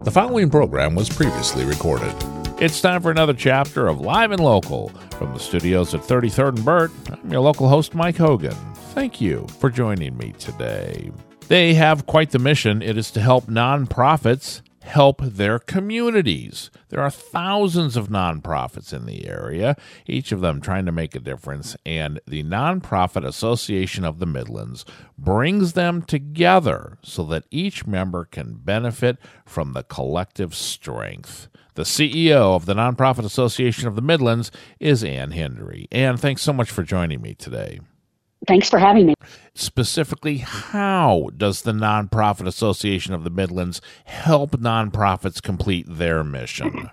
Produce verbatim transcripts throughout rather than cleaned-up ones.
The following program was previously recorded. It's time for another chapter of Live and Local. From the studios at thirty-third and Burt, I'm your local host, Mike Hogan. Thank you for joining me today. They have quite the mission. It is to help nonprofits help their communities. There are thousands of nonprofits in the area, each of them trying to make a difference, and the Nonprofit Association of the Midlands brings them together so that each member can benefit from the collective strength. The C E O of the Nonprofit Association of the Midlands is Ann Hendry. Ann, thanks so much for joining me today. Thanks for having me. Specifically, how does the Nonprofit Association of the Midlands help nonprofits complete their mission?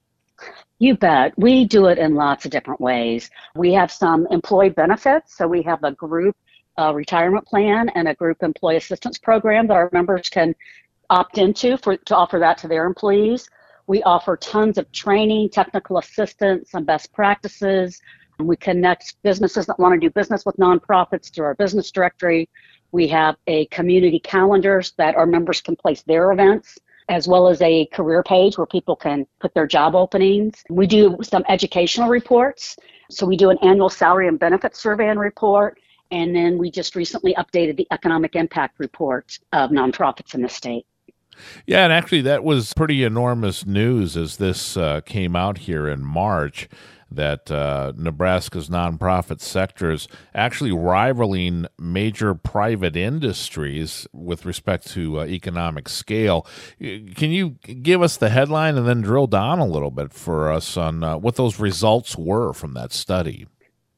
You bet. We do it in lots of different ways. We have some employee benefits. So we have a group uh, retirement plan and a group employee assistance program that our members can opt into for to offer that to their employees. We offer tons of training, technical assistance, and best practices. We connect businesses that want to do business with nonprofits through our business directory. We have a community calendars that our members can place their events, as well as a career page where people can put their job openings. We do some educational reports. So we do an annual salary and benefits survey and report. And then we just recently updated the economic impact report of nonprofits in the state. Yeah, and actually that was pretty enormous news as this uh, came out here in March, that uh, Nebraska's nonprofit sector is actually rivaling major private industries with respect to uh, economic scale. Can you give us the headline and then drill down a little bit for us on uh, what those results were from that study?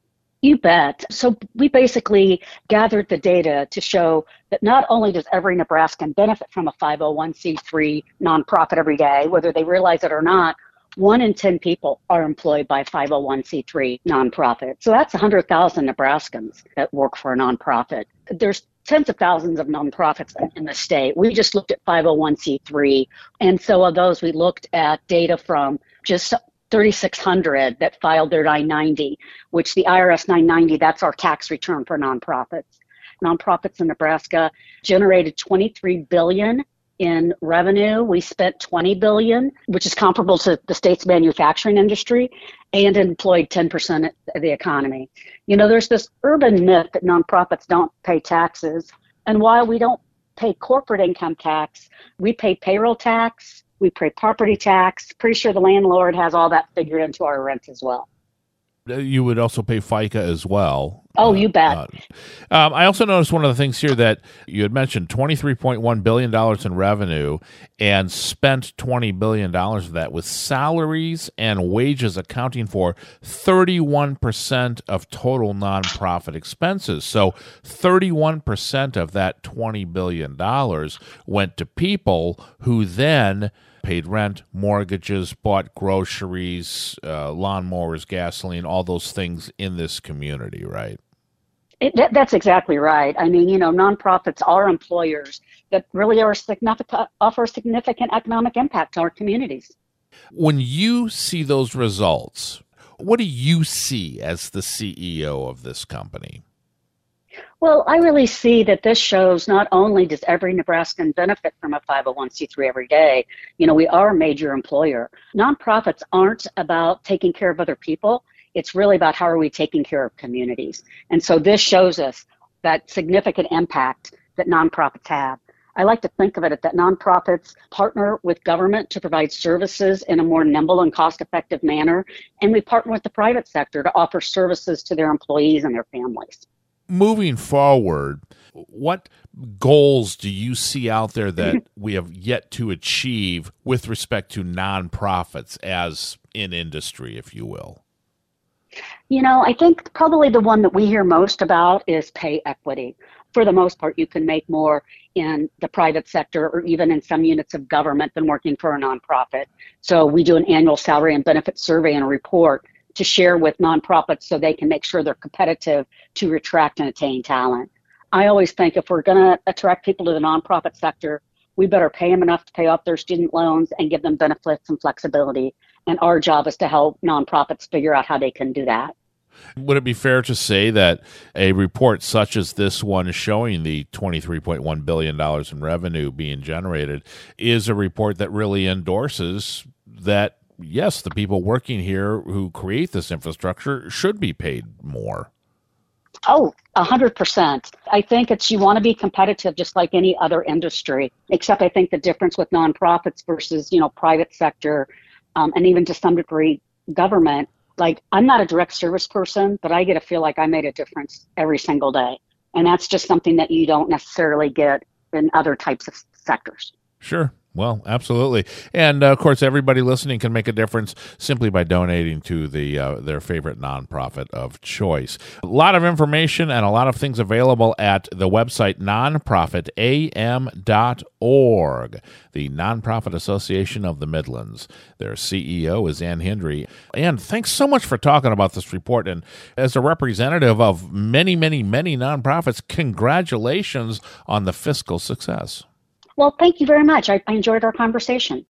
You bet. So we basically gathered the data to show that not only does every Nebraskan benefit from a five oh one c three nonprofit every day, whether they realize it or not, one in ten people are employed by a five oh one c three nonprofit. So that's one hundred thousand Nebraskans that work for a nonprofit. There's tens of thousands of nonprofits in the state. We just looked at five oh one c three. And so of those, we looked at data from just thirty-six hundred that filed their nine ninety, which the I R S nine ninety, that's our tax return for nonprofits. Nonprofits in Nebraska generated twenty-three billion dollars in revenue. We spent twenty billion dollars, which is comparable to the state's manufacturing industry, and employed ten percent of the economy. You know, there's this urban myth that nonprofits don't pay taxes. And while we don't pay corporate income tax, we pay payroll tax, we pay property tax. Pretty sure the landlord has all that figured into our rent as well. You would also pay FICA as well. Oh, you bet. Uh, um, I also noticed one of the things here that you had mentioned, twenty-three point one billion dollars in revenue, and spent twenty billion dollars of that, with salaries and wages accounting for thirty-one percent of total nonprofit expenses. So thirty-one percent of that twenty billion dollars went to people who then paid rent, mortgages, bought groceries, uh, lawnmowers, gasoline, all those things in this community, right? It, that, that's exactly right. I mean, you know, nonprofits are employers that really are significant, offer significant economic impact to our communities. When you see those results, what do you see as the C E O of this company? Well, I really see that this shows not only does every Nebraskan benefit from a five oh one c three every day, you know, we are a major employer. Nonprofits aren't about taking care of other people. It's really about how are we taking care of communities. And so this shows us that significant impact that nonprofits have. I like to think of it that nonprofits partner with government to provide services in a more nimble and cost-effective manner, and we partner with the private sector to offer services to their employees and their families. Moving forward, what goals do you see out there that we have yet to achieve with respect to nonprofits as in industry, if you will? You know, I think probably the one that we hear most about is pay equity. For the most part, you can make more in the private sector or even in some units of government than working for a nonprofit. So we do an annual salary and benefits survey and a report to share with nonprofits so they can make sure they're competitive to attract and attain talent. I always think if we're going to attract people to the nonprofit sector, we better pay them enough to pay off their student loans and give them benefits and flexibility. And our job is to help nonprofits figure out how they can do that. Would it be fair to say that a report such as this one showing the twenty-three point one billion dollars in revenue being generated is a report that really endorses that, yes, the people working here who create this infrastructure should be paid more? Oh, a hundred percent. I think it's, you want to be competitive just like any other industry, except I think the difference with nonprofits versus, you know, private sector, um, and even to some degree government, like I'm not a direct service person, but I get to feel like I made a difference every single day. And that's just something that you don't necessarily get in other types of sectors. Sure. Well, absolutely. And, uh, of course, everybody listening can make a difference simply by donating to the uh, their favorite nonprofit of choice. A lot of information and a lot of things available at the website nonprofit a m dot org, the Nonprofit Association of the Midlands. Their C E O is Ann Hendry. Ann, thanks so much for talking about this report. And as a representative of many, many, many nonprofits, congratulations on the fiscal success. Well, thank you very much. I, I enjoyed our conversation.